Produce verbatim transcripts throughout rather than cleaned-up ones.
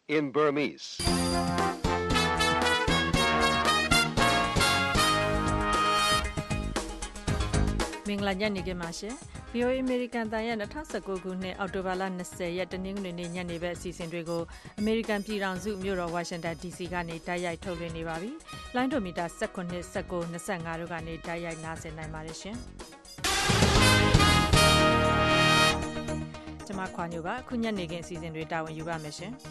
in Burmese. မင်္ဂလာညနေခင်းပါရှင် ဗွီအိုအေ အမေရိကန်တန်ရဲ့၂၀၁၉ခုနှစ်အောက်တိုဘာလ၂၀ရက်တနင်္ဂနွေနေ့ညနေဘက်အစီအစဉ်တွေကိုအမေရိကန်ပြည်ထောင်စုမြို့တော်ဝါရှင်တန် ဒီစီ ကနေတိုက်ရိုက်ထုတ်လွှင့်နေပါပြီ။လိုင်းဒိုမီတာ၁၇ ၁၉ ၂၅တို့ကနေတိုက်ရိုက်နားဆင်နိုင်ပါတယ်ရှင်။ကျွန်မခွာညိုပါအခုညနေခင်းအစီအစဉ်တွေတာဝန်ယူပါမယ်ရှင်။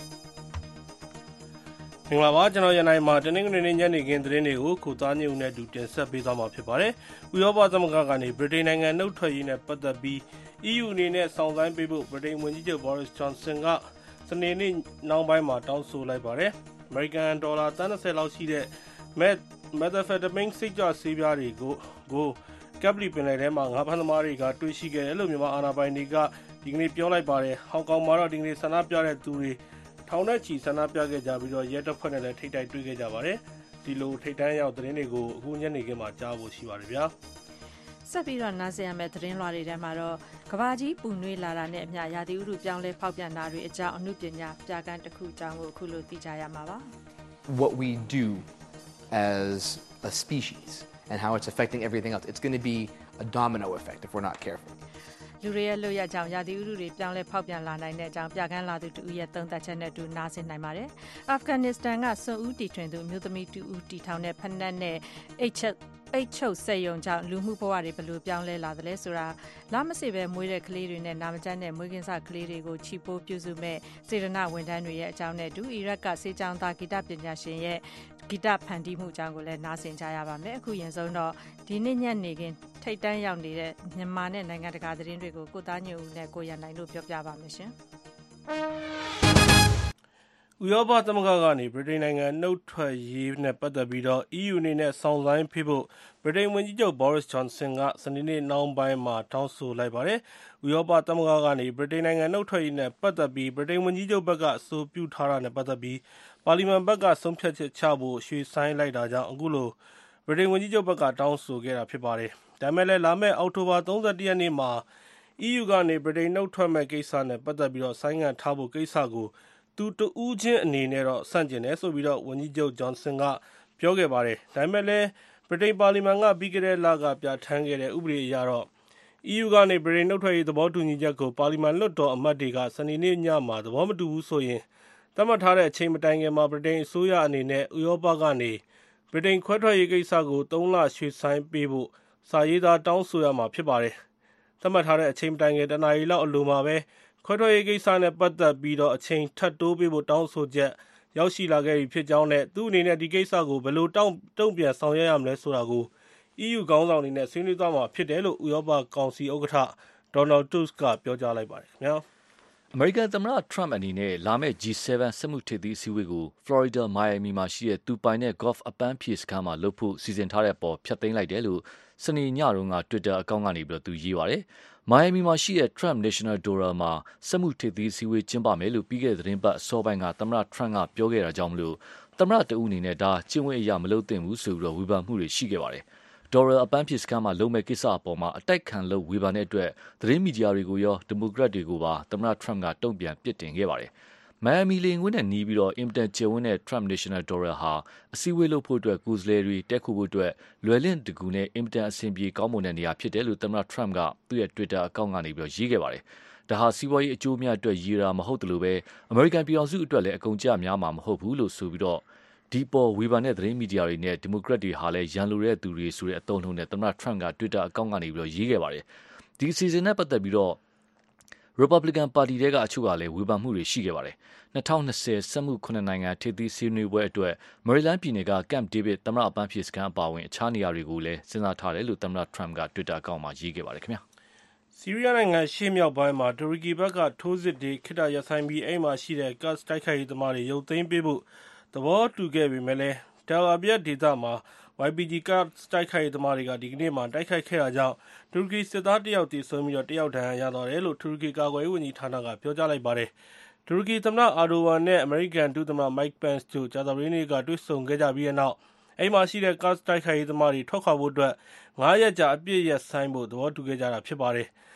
မင်္ဂလာပါကျွန်တော်ရနိုင်မှာတနင်္ဂနွေနေ့ညနေခင်းသတင်းတွေကိုခုသားညုံနဲ့အတူတင်ဆက်ပေးသွားမှာဖြစ်ပါတယ်။ဥရောပသမဂ္ဂကနေဗြိတိန်နိုင်ငံနှုတ်ထွက်ရေးနဲ့ပတ်သက်ပြီး E U အနေနဲ့ဆောင်ဆိုင်ပေးဖို့ဗြိတိန်ဝန်ကြီးချုပ် Boris Johnson ကစနေနေ့နောက်ပိုင်းမှာတောင်းဆိုလိုက်ပါတယ်။ American ဒေါ်လာသန်း၂၀လောက်ရှိတဲ့ methamphetamine စိတ်ကြွဆေးပြားတွေကိုကိုကပ်ပလီပင်လယ်ထဲမှာငါးဖမ်းသမားတွေကတွေ့ရှိခဲ့တယ်လို့မြန်မာအာဏာပိုင်တွေကဒီကနေ့ပြောလိုက်ပါတယ်။ဟောင်ကောင်မှာတော့ဒီကနေ့ဆန္ဒပြတဲ့သူတွေထောင်နဲ့ချီဆန္ဒပြခဲ့ကြပြီးတော့ရဲတပ်ဖွဲ့နဲ့လည်းထိတ်တိုက်တွေ့ခဲ့ကြပါတယ်။ဒီလိုထိတ်တန်းရောက်သတင်းတွေကိုအခုညနေခင်းမှာကြားဖို့ရှိပါတယ်ဗျာ။ဆက်ပြီးတော့နားဆင်ရမယ့်သတင်းလွှာတွေထဲမှာတော့ကဘာကြီးပူနွေးလာတာနဲ့အမျှရာသီဥတုပြောင်းလဲဖောက်ပြန်တာတွေအကြောင်းအမှုပညာပြကန်းတစ်ခုအကြောင်းကိုအခုလိုသိကြရမှာပါ။ What we do as a species and how it's affecting everything else. It's going to be a domino effect if we're not careful. လူတွေရဲ့လို့ရကြောင်ရာသီဥတုတွေပြောင်းလဲဖောက်ပြန်လာနိုင်တဲ့အကြောင်းပြကန်းလာသူတူရဲ့သုံးသပ်ချက်နဲ့တူနားဆင်နိုင်ပါတယ်။အာဖဂန်နစ္စတန်ကဆွန်ဦးတီထွင်သူမျိုးသမီးတူဦးတီထောင်တဲ့ဖနက်နဲ့အိတ်ချက်အိတ်ချုပ်ဆက်ယုံကြောင့်လူမှုဘဝတွေဘယ်လိုပြောင်းလဲလာသလဲဆိုတာလမစေပဲမွေးတဲ့ကလေးတွေနဲ့နာမကျန်းတဲ့မွေးကင်းစကလေးတွေကိုချီပိုးပြုစုမဲ့စေတနာဝန်ထမ်းတွေရဲ့အကြောင်းနဲ့တူအီရတ်ကစေချောင်းသားဂီတပညာရှင်ရဲ့ဂီတဖန်တီးမှုအကြောင်းကိုလည်းနားဆင်ကြရပါမယ်။အခုရင်ဆုံးတော့ဒီနေ့ညနေခင်းထိတ်တန်းရောက်နေတဲ့မြန်မာနဲ့နိုင်ငံတကာသတင်းတွေကိုကိုသားညိုဦးနဲ့ကိုရန်နိုင်တို့ပြောပြပါမယ်ရှင်။ဥရောပသမဂ္ဂကနေဗြိတိန်နိုင်ငံနှုတ်ထွက်ရေးနဲ့ပတ်သက်ပြီးတော့ E U အနေနဲ့ဆောင်ဆိုင်ဖိဖို့ဗြိတိန်ဝန်ကြီးချုပ် Boris Johnson ကစနေနေ့နောက်ပိုင်းမှာတောင်းဆိုလိုက်ပါတယ်။ဥရောပသမဂ္ဂကနေဗြိတိန်နိုင်ငံနှုတ်ထွက်ရေးနဲ့ပတ်သက်ပြီးဗြိတိန်ဝန်ကြီးချုပ်ဘက်ကအဆိုပြုထားတာနဲ့ပတ်သက်ပြီးပါလီမန်ဘက်ကဆုံးဖြတ်ချက်ချဖို့ရွှေ့ဆိုင်းလိုက်တာကြောင့်အခုလိုဗြိတိန်ဝန်ကြီးချုပ်ဘက်ကတောင်းဆိုခဲ့တာဖြစ်ပါတယ်။ဒါပေမဲ့လည်းလာမယ့်အောက်တိုဘာ၃၁ရက်နေ့မှာ E U ကနေဗြိတိန်နှုတ်ထွက်မဲ့ကိစ္စနဲ့ပတ်သက်ပြီးတော့ဆိုင်းငံ့ထားဖို့ကိစ္စကိုသူတဦးချင်းအနေနဲ့တော့ဆန့်ကျင်တယ်ဆိုပြီးတော့ဝန်ကြီးချုပ် Johnson ကပြောခဲ့ပါတယ်။ဒါပေမဲ့လည်းဗြိတိန်ပါလီမန်ကပြီးခဲ့တဲ့လကပြဋ္ဌာန်းခဲ့တဲ့ဥပဒေအရတော့ E U ကနေဗြိတိန်နှုတ်ထွက်ရေးသဘောတူညီချက်ကိုပါလီမန်လွှတ်တော်အမတ်တွေကစနေနေ့ညမှာသဘောမတူဘူးဆိုရင်သတ်မှတ်ထားတဲ့အချိန်မတိုင်ခင်မှာဗြိတိန်အစိုးရအနေနဲ့ဥရောပကနေဗြိတိန်ခွဲထွက်ရေးကိစ္စကိုသုံးလရွှေ့ဆိုင်းပေးဖို့စာရေးသားတောင်းဆိုရမှာဖြစ်ပါတယ်။သတ်မှတ်ထားတဲ့အချိန်မတိုင်ခင်တနားရီလောက်အလိုမှာပဲခွဲထွက်ရေးကိစ္စနဲ့ပတ်သက်ပြီးတော့အချိန်ထပ်တိုးပေးဖို့တောင်းဆိုချက်ရောက်ရှိလာခဲ့ပြီဖြစ်ကြောင်းနဲ့သူ့အနေနဲ့ဒီကိစ္စကိုဘယ်လိုတောင်းတုံ့ပြန်ဆောင်ရွက်ရမလဲဆိုတာကို E U ခေါင်းဆောင်တွေနဲ့ဆွေးနွေးသွားမှာဖြစ်တယ်လို့ဥရောပကောင်စီဥက္ကဋ္ဌ Donald Tusk ကပြောကြားလိုက်ပါတယ်ခင်ဗျာ။အမေရိကန်သမ္မတ Trump အနေနဲ့လာမယ့် G 7 စက်မှုထိပ်သီးအစည်းအဝေးကို Florida Miami မှာရှိတဲ့သူပိုင်တဲ့ golf အပန်းဖြေစခန်းမှာလုပ်ဖို့စီစဉ်ထားတဲ့အပေါ်ဖျက်သိမ်းလိုက်တယ်လို့စနေညတုန်းက Twitter အကောင့်ကနေပြီးတော့သူရေးပါတယ်။ Miami မှာရှိတဲ့ Trump National Dollar မှာစက်မှုထိပ်သီးအစည်းအဝေးကျင်းပမယ်လို့ပြီးခဲ့တဲ့သတင်းပတ်အစောပိုင်းကသမ္မတ Trump ကပြောခဲ့တာကြောင့်မလို့သမ္မတတဦးအနေနဲ့ဒါကျင့်ဝတ်အရမလုပ်သင့်ဘူးဆိုပြီးတော့ဝေဖန်မှုတွေရှိခဲ့ပါတယ်။ Dollar အပန်းဖြေစခန်းမှာလုပ်မဲ့ကိစ္စအပေါ်မှာအတိုက်ခံလို့ဝေဖန်တဲ့အတွက်သတင်းမီဒီယာတွေကိုရောဒီမိုကရက်တွေကိုပါသမ္မတ Trump ကတုံ့ပြန်ပြစ်တင်ခဲ့ပါတယ်။ Miami လေငွေနဲ့နီးပြီးတော့အင်မတန်ကျယ်ဝန်းတဲ့ Trump National Dollar ဟာအစည်းအဝေးလုပ်ဖို့အတွက်ကိုယ်စားလှယ်တွေတက်ခုဖို့အတွက်လွယ်လင့်တကူနဲ့အင်မတန်အဆင်ပြေကောင်းမွန်တဲ့နေရာဖြစ်တယ်လို့သမ္မတ Trump ကသူ့ရဲ့ Twitter အကောင့်ကနေပြီးတော့ရေးခဲ့ပါတယ်။ဒါဟာစီးပွားရေးအကျိုးအမြတ်အတွက်ရည်ရတာမဟုတ်တယ်လို့ပဲအမေရိကန်ပြည်ထောင်စုအတွက်လည်းအကုန်ကျများမှာမဟုတ်ဘူးလို့ဆိုပြီးတော့ဒီပေါ်ဝေဖန်တဲ့သတင်းမီဒီယာတွေနဲ့ဒီမိုကရက်တွေဟာလည်းရန်လိုတဲ့သူတွေဆိုတဲ့အသုံးနှုန်းနဲ့သမ္မတ Trump က Twitter အကောင့်ကနေပြီးတော့ရေးခဲ့ပါတယ်။ဒီအစီအစဉ်နဲ့ပတ်သက်ပြီးတော့ Republican ပါတီတွေကအချို့ကလည်းဝေဖန်မှုတွေရှိခဲ့ပါတယ်။၂၀၂၀စက်မှုခုနှစ်နိုင်ငံထိပ်သီးဆွေးနွေးပွဲအတွက် Maryland ပြည်နယ်က Camp David သမ္မတအပန်းဖြေစခန်းအပါအဝင်အခြားနေရာတွေကိုလည်းစဉ်းစားထားတယ်လို့သမ္မတ Trump က Twitter အကောင့်မှာရေးခဲ့ပါတယ်ခင်ဗျာ။ဆီးရီးယားနိုင်ငံရှေ့မြောက်ပိုင်းမှာတူရကီဘက်ကထိုးစစ်တွေခိတရပ်ဆိုင်ပြီးအဲ့မှာရှိတဲ့ Kurd တိုက်ခိုက်ရေးသမားတွေရုပ်သိမ်းပေးဖို့သဘောတူခဲ့ပေမဲ့လည်း Tel Abyad ဒေသမှာ Y P G ကတိုက်ခိုက်ရေးသမားတွေကဒီကနေ့မှတိုက်ခိုက်ခဲ့တာကြောင့်တူရကီစစ်သားတယောက်သေဆုံးပြီးတော့တယောက်ဒဏ်ရာရသွားတယ်လို့တူရကီကာကွယ်ရေးဝန်ကြီးဌာနကပြောကြားလိုက်ပါတယ်။တူရကီသမ္မတအာဒိုဝမ်နဲ့အမေရိကန်ဒုသမ္မတ Mike Pence တို့ကြာသပတေးနေ့ကတွေ့ဆုံခဲ့ကြပြီးတဲ့နောက်အဲ့မှာရှိတဲ့ Kurd တိုက်ခိုက်ရေးသမားတွေထွက်ခွာဖို့အတွက်ငါးရက်ကြာအပြည့်ရက်ဆိုင်ဖို့သဘောတူခဲ့ကြတာဖြစ်ပါတယ်။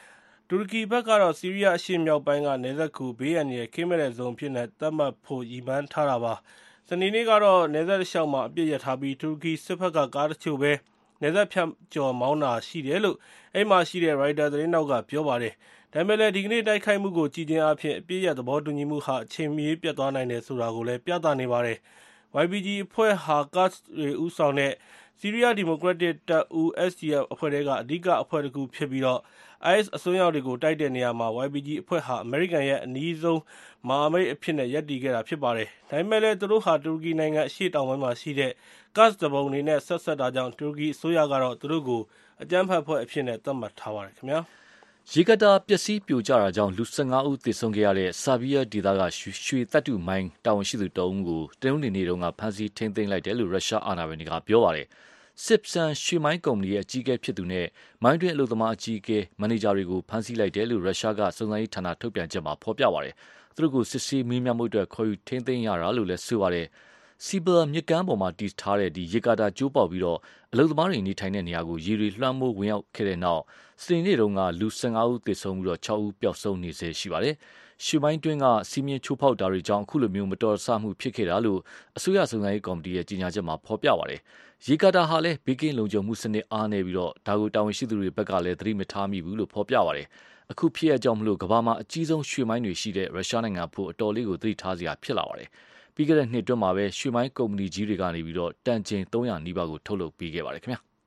တူရကီဘက်ကတော့ဆီးရီးယားအရှေ့မြောက်ပိုင်းကနေဆက်ကူဘေးအန္တရာယ်ကင်းမဲ့တဲ့ဇုံဖြစ်နေသတ်မှတ်ဖို့ရည်မှန်းထားတာပါစနေနေ့ကတော့နေဆက်လျှောက်မှာအပြစ်ရထားပြီးတူရကီစစ်ဘက်ကကားတချို့ပဲနေဆက်ဖြတ်ကျော်မောင်းတာရှိတယ်လို့အဲ့မှာရှိတဲ့ Reuters သတင်းတောက်ကပြောပါတယ်ဒါပေမဲ့လည်းဒီကနေ့တိုက်ခိုက်မှုကိုကြည်ချင်းအဖြစ်အပြစ်ရသဘောတူညီမှုဟာအချိန်မီပြတ်သွားနိုင်တယ်ဆိုတာကိုလည်းပြသနေပါတယ် ဝိုင် ပီ ဂျီ အဖွဲ့ဟာကာ့တွေဦးဆောင်တဲ့ဆီးရီးယားဒီမိုကရက်တစ်တပ်ဦး အက်စ် ဒီ အက်ဖ် အဖွဲ့တွေကအဓိကအဖွဲ့တစ်ခုဖြစ်ပြီးတော့ အိုင်အက်စ် အစွန်းရောက်တွေကိုတိုက်တဲ့နေရာမှာ ဝိုင် ပီ ဂျီ အဖွဲ့ဟာအမေရိကန်ရဲ့အနီးဆုံးမဟာမိတ်အဖြစ်နဲ့ရပ်တည်ခဲ့တာဖြစ်ပါတယ်။ဒါပေမဲ့လည်းသူတို့ဟာတူရကီနိုင်ငံအရှေ့တောင်ပိုင်းမှာရှိတဲ့ကာ့စ်တပုံအနေနဲ့ဆက်ဆက်တာကြောင့်တူရကီအစိုးရကတော့သူတို့ကိုအကြမ်းဖက်အဖွဲ့အဖြစ်နဲ့သတ်မှတ်ထားပါတယ်ခင်ဗျာ။ရေကတာပျက်စီးပြိုကျတာကြောင့်လူ၁၅ဦးသေဆုံးခဲ့ရတဲ့ဆာဗီးယားဒေသကရွှေတပ်တုမိုင်းတာဝန်ရှိသူတအုပ်ကိုတနင်္ဂနွေနေ့တုန်းကဖမ်းဆီးထိန်းသိမ်းလိုက်တယ်လို့ရုရှားအာဏာပိုင်တွေကပြောပါတယ်။စစ်ဆန်ရွှေမိုင်းကုမ္ပဏီရဲ့အကြီးအကဲဖြစ်သူနဲ့မိုင်းတွင်းအလုပ်သမားအကြီးအကဲမန်နေဂျာတွေကိုဖမ်းဆီးလိုက်တယ်လို့ရုရှားကစုံစမ်းရေးဌာနထုတ်ပြန်ချက်မှာဖော်ပြပါတယ်။သူတို့ကိုစစ်ဆေးမေးမြန်းမှုအတွက်ခေါ်ယူထိန်းသိမ်းရတာလို့လည်းဆိုပါတယ်။စီဘယ်မြစ်ကမ်းပေါ်မှာတည်ထားတဲ့ဒီရေကာတာကျိုးပေါက်ပြီးတော့အလုပ်သမားတွေနေထိုင်တဲ့နေရာကိုရေတွေလွှမ်းမိုးဝင်ရောက်ခဲ့တဲ့နောက်စနေနေ့တုန်းကလူ၁၅ဦးသေဆုံးပြီးတော့၆ဦးပျောက်ဆုံးနေစေရှိပါတယ်။ရွှေမိုင်းတွင်းကစီမင်းချိုးဖောက်တာတွေကြောင့်အခုလိုမျိုးမတော်တဆမှုဖြစ်ခဲ့တာလို့အစိုးရစုံစမ်းရေးကော်မတီရဲ့ကြေညာချက်မှာဖော်ပြပါတယ်။ရေကာတာဟာလည်းဘေးကင်းလုံခြုံမှုစနစ်အားနေပြီးတော့ဒါကိုတာဝန်ရှိသူတွေဘက်ကလည်းသတိမထားမိဘူးလို့ဖော်ပြပါတယ်။အခုဖြစ်ရကြောင်းမလို့ကမ္ဘာမှာအကြီးဆုံးရွှေမိုင်းတွေရှိတဲ့ရုရှားနိုင်ငံဖို့အတော်လေးကိုသတိထားစရာဖြစ်လာပါတယ်။ပြီးခဲ့တဲ့နှစ်တွင်းမှာပဲရွှေမိုင်းကုမ္ပဏီကြီးတွေကနေပြီးတော့တန်ချိန်၃၀၀နီးပါးကိုထုတ်လုပ်ပေးခဲ့ပါတယ်ခင်ဗျာ။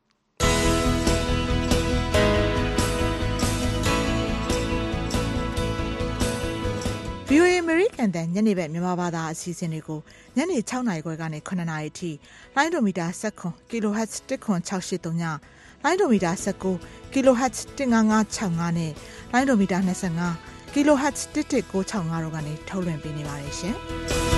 ဗီအိုအေ American တန်ညနေဘက်မြန်မာဘာသာအစီအစဉ်တွေကိုညနေ၆နာရီခွဲကနေ၇နာရီအထိလိုင်းဒိုမီတာ၁၇ kHz တစ်ခွန်၆၈၃ညလိုင်းဒိုမီတာ၁၉ kHz တစ်၅၅၆၅နဲ့လိုင်းဒိုမီတာ၂၅ kHz တစ်တစ်၉၆၅တို့ကနေထုတ်လွှင့်ပေးနေပါတယ်ရှင်။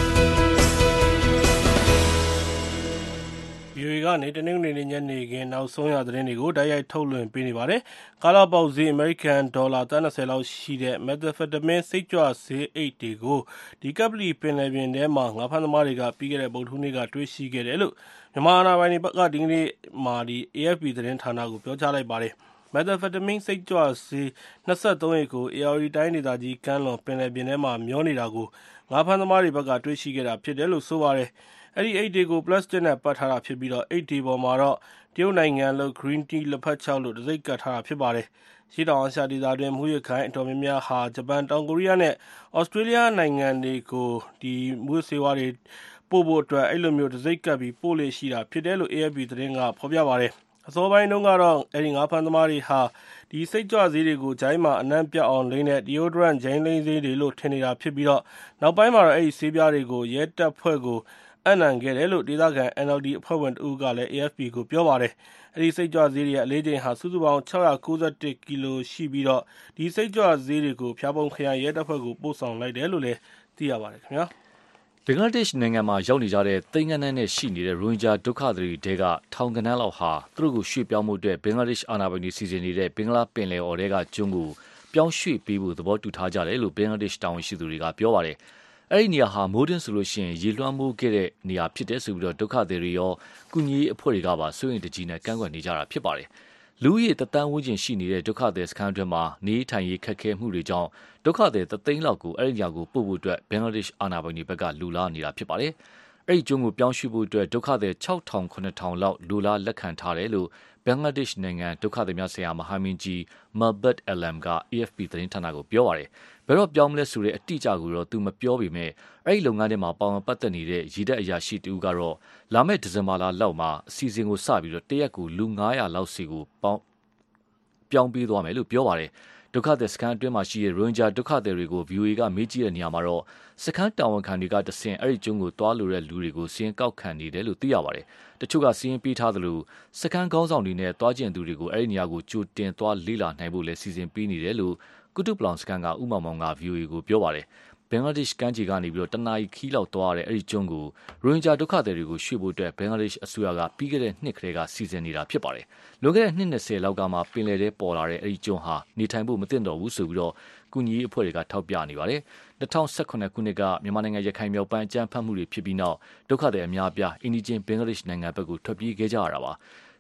ဗီအိုအေကနေတနင်္ဂနွေနေ့ညနေခင်းနောက်ဆုံးရသတင်းတွေကိုတိုက်ရိုက်ထုတ်လွှင့်ပေးနေပါတယ်။ကာလာပေါက်ဈေးအမေရိကန်ဒေါ်လာသန်း၂၀လောက်ရှိတဲ့မက်သ်အမ်ဖက်တမင်းစိတ်ကြွဆေးအိတ်တွေကိုဒီကပ်ပလီပင်လယ်ပြင်ထဲမှာငါးဖမ်းသမားတွေကပြီးခဲ့တဲ့ဗုဒ္ဓဟူးနေ့ကတွေ့ရှိခဲ့တယ်လို့မြန်မာအာဏာပိုင်တွေကဒီကနေ့မှာဒီ အေ အက်ဖ် ပီ သတင်းဌာနကိုပြောကြားလိုက်ပါတယ်။မက်သ်အမ်ဖက်တမင်းစိတ်ကြွဆေး၂၃အိတ်ကိုအေရီတိုင်းဒေသကြီးကမ်းလွန်ပင်လယ်ပြင်ထဲမှာမျောနေတာကိုငါးဖမ်းသမားတွေဘက်ကတွေ့ရှိခဲ့တာဖြစ်တယ်လို့ဆိုပါတယ်။အဲ့ဒီအိတ်တွေကိုပလတ်စတစ်နဲ့ပတ်ထားတာဖြစ်ပြီးတော့အိတ်တွေပေါ်မှာတော့တရုတ်နိုင်ငံလို့ Green Tea လက်ဖက်ခြောက်လို့တံဆိပ်ကပ်ထားတာဖြစ်ပါတယ်။ရှေ့တောင်အာရှဒေသတွင်းမူရခိုင်အတော်များများဟာဂျပန်တောင်ကိုရီးယားနဲ့ဩစတြေးလျနိုင်ငံတွေကိုဒီမူဆေးဝါးတွေပို့ဖို့အတွက်အဲ့လိုမျိုးတံဆိပ်ကပ်ပြီးပို့လေရှိတာဖြစ်တယ်လို့ အေ အက်ဖ် ပီ သတင်းကဖော်ပြပါတယ်။အစောပိုင်းတုန်းကတော့အဲ့ဒီငါးဖမ်းသမားတွေဟာဒီစိတ်ကြွဆေးတွေကိုဂျိုင်းမှာအနံ့ပြတ်အောင်လိမ့်တဲ့ deodorant ဂျိုင်းလိမ့်ဆေးတွေလို့ထင်နေတာဖြစ်ပြီးတော့နောက်ပိုင်းမှာတော့အဲ့ဒီဆေးပြားတွေကိုရဲတပ်ဖွဲ့ကိုအနံ့ခဲ့တယ်လို့ဒေသခံ အန် အယ်လ် ဒီ အဖွဲ့ဝင်တဦးကလည်း အေ အက်ဖ် ပီ ကိုပြောပါတယ်။အဲဒီစိတ်ကြွဆေးတွေရဲ့အလေးချိန်ဟာစုစုပေါင်း၆၉၁ကီလိုရှိပြီးတော့ဒီစိတ်ကြွဆေးတွေကိုဖျားပုံခရိုင်ရဲတပ်ဖွဲ့ကိုပို့ဆောင်လိုက်တယ်လို့လည်းသိရပါတယ်ခင်ဗျာ။ဘင်္ဂလားဒေ့ရှ်နိုင်ငံမှာရောက်နေကြတဲ့သိန်းဂဏန်းနဲ့ရှိနေတဲ့ရိုဟင်ဂျာဒုက္ခသည်တွေတဲကထောင်ဂဏန်းလောက်ဟာသူတို့ကိုရွှေ့ပြောင်းမှုအတွက်ဘင်္ဂလားဒေ့ရှ်အာဏာပိုင်တွေစီစဉ်နေတဲ့ဘင်္ဂလားပင်လယ်အော်ထဲကကျွန်းကိုပြောင်းရွှေ့ပေးဖို့သဘောတူထားကြတယ်လို့ဘင်္ဂလားဒေ့ရှ်တာဝန်ရှိသူတွေကပြောပါတယ်။အဲ့ဒီနေရာဟာမိုးတွင်းဆိုလို့ရှိရင်ရေလွှမ်းမိုးခဲ့တဲ့နေရာဖြစ်တဲ့ဆိုပြီးတော့ဒုက္ခသည်တွေရောကုညီရေးအဖွဲ့တွေကပါစိုးရိမ်တကြီးနဲ့ကန့်ကွက်နေကြတာဖြစ်ပါတယ်။လူဦးရေတသန်းဝန်းကျင်ရှိနေတဲ့ဒုက္ခသည်စခန်းအတွင်းမှာနေထိုင်ရေးခက်ခဲမှုတွေကြောင့်ဒုက္ခသည်တသိန်းလောက်ကိုအဲ့ဒီနေရာကိုပို့ဖို့အတွက်ဘင်္ဂလားဒေ့ရှ်အာဏာပိုင်တွေဘက်ကလူလာနေတာဖြစ်ပါတယ်။အဲ့ဒီကျွန်းကိုပြောင်းရွှေ့ဖို့အတွက်ဒုက္ခသည်၆ထောင်၇ထောင်လောက်လူလာလက်ခံထားတယ်လို့ဘင်္ဂလားဒေ့ရှ်နိုင်ငံဒုက္ခသည်များဆိုင်ရာမဟာမင်းကြီးမာဘတ်အလမ်က အေ အက်ဖ် ပီ သတင်းဌာနကိုပြောပါတယ်။ဘယ်တော့ပြောင်းမလဲဆိုတဲ့အတိအကျကိုတော့သူမပြောပေမဲ့အဲ့ဒီလုပ်ငန်းထဲမှာပါဝင်ပတ်သက်နေတဲ့ရည်တပ်အရာရှိတူကတော့လာမယ့်ဒီဇင်ဘာလလောက်မှာအစီအစဉ်ကိုစပြီးတော့တရက်ကိုလူ၅၀၀လောက်စီကိုပေါင်းပြောင်းပေးသွားမယ်လို့ပြောပါတယ်။ဒုက္ခသည်စခန်းအတွင်းမှာရှိတဲ့ရိုဟင်ဂျာဒုက္ခသည်တွေကို ဗီအိုအေကမေးကြည့်တဲ့နေရာမှာတော့စခန်းတာဝန်ခံတွေကတဆင့်အဲ့ဒီကျွန်းကိုတွားလို့တဲ့လူတွေကိုစီးရင်ကောက်ခံနေတယ်လို့သိရပါတယ်။တချို့ကစီးရင်ပေးထားသလိုစခန်းကောင်းဆောင်တွေနဲ့တွားကျင်သူတွေကိုအဲ့ဒီနေရာကိုကြိုတင်တွားလေ့လာနိုင်ဖို့လည်းစီစဉ်ပေးနေတယ်လို့ကုတုပလောင်စခန်းကဥမောင်မောင်က ဗီအိုအေကိုပြောပါတယ်။ဘင်္ဂလားဒေ့ရှ်ကမ်းခြေကနေပြီးတော့တနာရီခီးလောက်သွားရတဲ့အဲ့ဒီကျွန်းကိုရိုဟင်ဂျာဒုက္ခသည်တွေကိုရွှေ့ဖို့အတွက်ဘင်္ဂလားဒေ့ရှ်အစိုးရကပြီးခဲ့တဲ့နှစ်ကတည်းကစီစဉ်နေတာဖြစ်ပါတယ်။လွန်ခဲ့တဲ့နှစ်၂၀လောက်ကမှပင်လယ်ထဲပေါ်လာတဲ့အဲ့ဒီကျွန်းဟာနေထိုင်ဖို့မသင့်တော်ဘူးဆိုပြီးတော့ကုညီရေးအဖွဲ့တွေကထောက်ပြနေပါတယ်။၂၀၁၇ခုနှစ်ကမြန်မာနိုင်ငံရခိုင်မြောက်ပိုင်းအကြမ်းဖက်မှုတွေဖြစ်ပြီးနောက်ဒုက္ခသည်အများအပြားအင်းဒီချင်းဘင်္ဂလားဒေ့ရှ်နိုင်ငံဘက်ကိုထွက်ပြေးခဲ့ကြရတာပါ။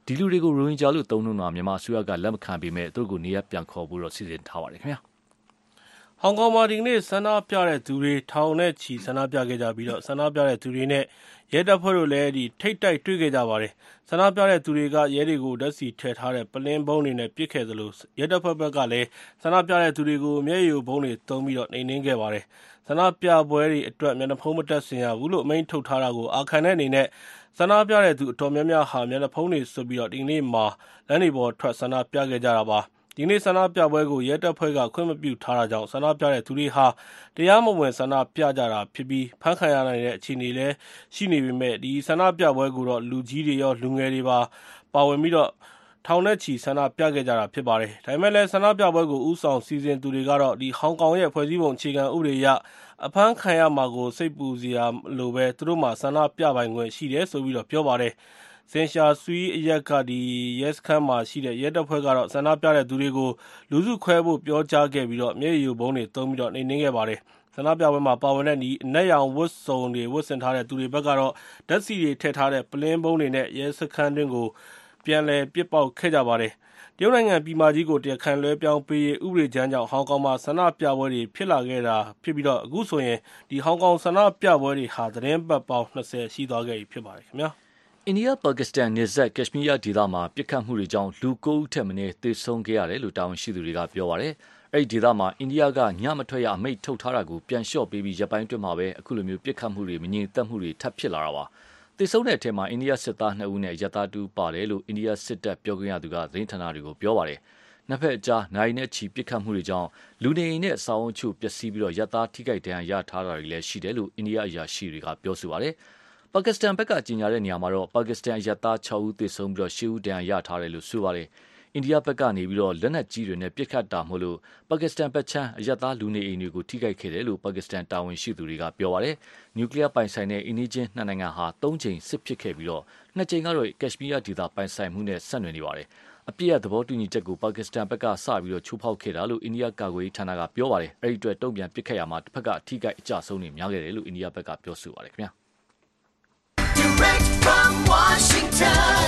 ဒီလူတွေကိုရိုဟင်ဂျာလို့သုံးနှုန်းတာမြန်မာအစိုးရကလက်မခံပေမဲ့သူတို့ကိုနေရပြန်ခေါ်ဖို့တော့စီစဉ်ထားပါတယ်ခင်ဗျာဟောင်ကောင်မှာဒီကနေ့ဆန္ဒပြတဲ့သူတွေထောင်နဲ့ချီဆန္ဒပြခဲ့ကြပြီးတော့ဆန္ဒပြတဲ့သူတွေနဲ့ရဲတပ်ဖွဲ့တို့လည်းဒီထိတ်တိုက်တွေ့ခဲ့ကြပါတယ်ဆန္ဒပြတဲ့သူတွေကရဲတွေကိုဓာတ်ဆီထည့်ထားတဲ့ပလင်းဘုံတွေနဲ့ပစ်ခဲ့သလိုရဲတပ်ဖွဲ့ဘက်ကလည်းဆန္ဒပြတဲ့သူတွေကိုမျက်ရည်ဘုံတွေသုံးပြီးတော့နှိမ်နင်းခဲ့ပါတယ်ဆန္ဒပြပွဲတွေအတွက်မျက်နှာဖုံးမတပ်ဆင်ရဘူးလို့အမိန့်ထုတ်ထားတာကိုအာခံတဲ့အနေနဲ့ဆန္ဒပြတဲ့သူအတော်များများဟာမျက်နှာဖုံးတွေဆွပြီးတော့ဒီကနေ့မှာလမ်းတွေပေါ်ထွက်ဆန္ဒပြခဲ့ကြတာပါဒီနေ့ဆန္ဒပြပွဲကိုရဲတပ်ဖွဲ့ကခွင့်မပြုထားတာကြောင့်ဆန္ဒပြတဲ့သူတွေဟာတရားမဝင်ဆန္ဒပြကြတာဖြစ်ပြီးဖမ်းခံရနိုင်တဲ့အခြေအနေလည်းရှိနေပေမဲ့ဒီဆန္ဒပြပွဲကိုတော့လူကြီးတွေရောလူငယ်တွေပါပါဝင်ပြီးတော့ထောင်နဲ့ချီဆန္ဒပြခဲ့ကြတာဖြစ်ပါတယ်ဒါပေမဲ့လည်းဆန္ဒပြပွဲကိုဥဆောင်စီစဉ်သူတွေကတော့ဒီဟောင်ကောင်ရဲ့ဖွဲ့စည်းပုံအခြေခံဥပဒေအရအဖမ်းခံရမှာကိုစိတ်ပူစရာလိုပဲသူတို့မှဆန္ဒပြပိုင်ခွင့်ရှိတယ်ဆိုပြီးတော့ပြောပါတယ်စင်ရှာဆွီအရက်ကဒီရဲစခန်းမှာရှိတဲ့ရဲတပ်ဖွဲ့ကတော့ဆန္ဒပြတဲ့သူတွေကိုလူစုခွဲဖို့ပြောကြားခဲ့ပြီးတော့မျက်ရည်ဘုံတွေသုံးပြီးတော့နှိမ်နင်းခဲ့ပါတယ်ဆန္ဒပြပွဲမှာပါဝင်တဲ့ဒီအနက်ရောင်ဝတ်စုံတွေဝတ်ဆင်ထားတဲ့သူတွေဘက်ကတော့ဓာတ်ဆီတွေထည့်ထားတဲ့ပလင်းဘုံတွေနဲ့ရဲစခန်းတွင်းကိုပြန်လည်ပစ်ပေါက်ခဲ့ကြပါတယ်တရုတ်နိုင်ငံပြည်မကြီးကိုတရားခံလွှဲပြောင်းပေးရေးဥပဒေကြမ်းကြောင့်ဟောင်ကောင်မှာဆန္ဒပြပွဲတွေဖြစ်လာခဲ့တာဖြစ်ပြီးတော့အခုဆိုရင်ဒီဟောင်ကောင်ဆန္ဒပြပွဲတွေဟာသတင်းပတ်ပေါင်းနှစ်ဆယ်ရှိသွားခဲ့ပြီဖြစ်ပါတယ်ခင်ဗျာအိန္ဒိယပါကစ္စတန်နယ်စပ်ကက်ရှမီးယားဒေသမှာပြစ်ခတ်မှုတွေကြောင့်လူကိုးဦးထက်မနည်းသေဆုံးခဲ့ရတယ်လို့တာဝန်ရှိသူတွေကပြောပါတယ်။အဲ့ဒီဒေသမှာအိန္ဒိယကညမထွက်ရအမိန့်ထုတ်ထားတာကိုပြန်လျှော့ပေးပြီးရပ်ပိုင်းတွင်းမှာပဲအခုလိုမျိုးပြစ်ခတ်မှုတွေမငြိမ်သက်မှုတွေထပ်ဖြစ်လာတာပါ။သေဆုံးတဲ့အထက်မှာအိန္ဒိယစစ်သားနှစ်ဦးနဲ့ရပ်သားတူပါတယ်လို့အိန္ဒိယစစ်တပ်ပြောခွင့်ရသူကသတင်းဌာနတွေကိုပြောပါတယ်။နှစ်ဖက်အကြားနိုင်နဲ့ချီပြစ်ခတ်မှုတွေကြောင့်လူနေအိမ်နဲ့အဆောက်အုံချို့ပျက်စီးပြီးတော့ရပ်သားထိခိုက်ဒဏ်ရာရထားတာတွေလည်းရှိတယ်လို့အိန္ဒိယအရာရှိတွေကပြောဆိုပါတယ်။ပါကစ္စတန်ဘက်ကကြီးညာတဲ့နေရာမှာတော့ပါကစ္စတန်အရပ်သား၆ဦးသေဆုံးပြီးတော့၈ဦးဒဏ်ရာရထားတယ်လို့ဆိုပါတယ်။အိန္ဒိယဘက်ကနေပြီးတော့လက်နက်ကြီးတွေနဲ့ပစ်ခတ်တာမို့လို့ပါကစ္စတန်ဘက်ချမ်းအရပ်သားလူနေအိမ်တွေကိုထိခိုက်ခဲ့တယ်လို့ပါကစ္စတန်တာဝန်ရှိသူတွေကပြောပါတယ်။နျူကလ িয়ার ပိုင်ဆိုင်တဲ့အိန္ဒိချင်းနှစ်နိုင်ငံဟာသုံးချိန်စစ်ဖြစ်ခဲ့ပြီးတော့နှစ်ချိန်ကတော့ကက်ရှမီးယားဒေသပိုင်ဆိုင်မှုနဲ့ဆက်နွယ်နေပါတယ်။အပြည့်အသဘောတူညီချက်ကိုပါကစ္စတန်ဘက်ကစပြီးတော့ချိုးဖောက်ခဲ့တာလို့အိန္ဒိယကာကွယ်ရေးဌာနကပြောပါတယ်။အဲဒီအတွက်တုံ့ပြန်ပစ်ခတ်ရမှာတစ်ဖက်ကအထိခိုက်အကျဆုံးတွေများခဲ့တယ်လို့အိန္ဒိယဘက်ကပြောဆိုပါတယ်ခင်ဗျာ။ Direct from Washington,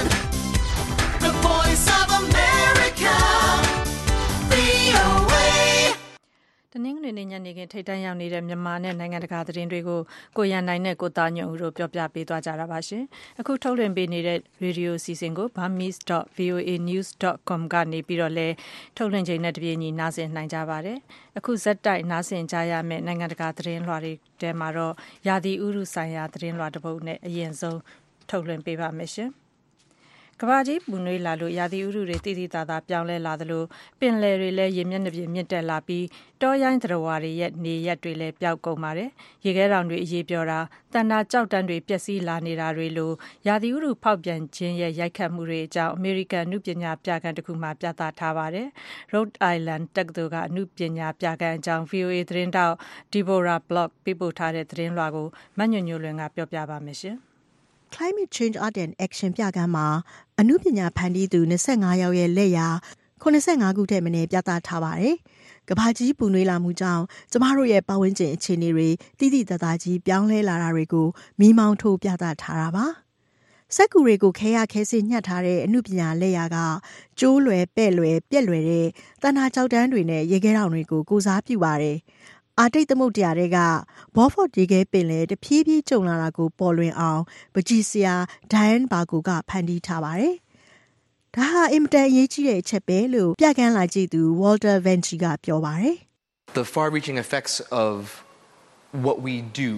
the voice of America, V O A. တနင်္ဂနွေနေ့ညနေခင်းထိပ်တန်းရောက်နေတဲ့မြန်မာနဲ့နိုင်ငံတကာသတင်းတွေကိုကိုရန်နိုင်နဲ့ကိုသားညွန့်ဦးတို့ပြောပြပေးသွားကြတာပါရှင်။အခုထုတ်လွှင့်ပေးနေတဲ့ရေဒီယိုအစီအစဉ်ကို burmese dot v o a news dot com ကနေပြီးတော့လဲထုတ်လွှင့်ချိန်နဲ့တပြေးညီနားဆင်နိုင်ကြပါတယ်။အခုဇက်တိုက်နားဆင်ကြရမယ့်နိုင်ငံတကာသတင်းလွှာတွေထဲမှာတော့ရာသီဥတုဆိုင်ရာသတင်းလွှာတစ်ပုဒ်နဲ့အရင်ဆုံးထုတ်လွှင့်ပေးပါမယ်ရှင်။ကမ္ဘာကြီးပူနွေးလာလို့ရာသီဥတုတွေတည်တည်သာသာပြောင်းလဲလာသလိုပင်လယ်တွေလည်းရေမျက်နှာပြင်မြင့်တက်လာပြီးတောရိုင်းသတ္တဝါတွေရဲ့နေရက်တွေလည်းပျောက်ကုန်ပါတယ်။ရေခဲတောင်တွေအရေးပြောတာတန်တာကြောက်တန်းတွေပျက်စီးလာနေတာတွေလိုရာသီဥတုဖောက်ပြန်ခြင်းရဲ့ရိုက်ခတ်မှုတွေအကြောင်းအမေရိကန်အနုပညာပြခန်းတစ်ခုမှပြသထားပါတယ်။ Rhode Island တက္ကသိုလ်ကအနုပညာပြခန်းအကြောင်း V O A သတင်းတောက် Deborah Block ပေးပို့ထားတဲ့သတင်းလွှာကိုမညွန့်ညွန့်လွင်ကပြောပြပါမယ်ရှင်။ Climate Change Art and Action ပြခန်းမှာအနုပညာဖန်တီးသူ၂၅ယောက်ရဲ့လက်ရာ၇၅ခုထက်မနည်းပြသထားပါတယ်။ကမ္ဘာကြီးပူနွေးလာမှုကြောင့်ကျမတို့ရဲ့ပတ်ဝန်းကျင်အခြေအနေတွေတိတိတသာကြီးပြောင်းလဲလာတာတွေကိုမီးမောင်းထိုးပြသထားတာပါ။စက်ကူတွေကိုခဲရခဲစစ်ညှက်ထားတဲ့အနုပညာလက်ရာကကျိုးလွယ်ပဲ့လွယ်ပြက်လွယ်တဲ့တဏ္ဍာကြောက်တန်းတွေနဲ့ရေခဲတောင်တွေကိုကိုစားပြုပါတယ်။အာတိတ်သမုတ်တရားတွေကဘောဖော့ရေခဲပင်လေတဖြည်းဖြည်းကျုံလာတာကိုပေါ်လွင်အောင်ပကြီးစရာဒိုင်ဘာကိုကဖန်တီးထားပါတယ်။ဒါဟာအင်မတန်အရေးကြီးတဲ့အချက်ပဲလို့ပြကန်းလာကြည့်သူ Walter Vanchi ကပြောပါတယ်။ The far-reaching effects of what we do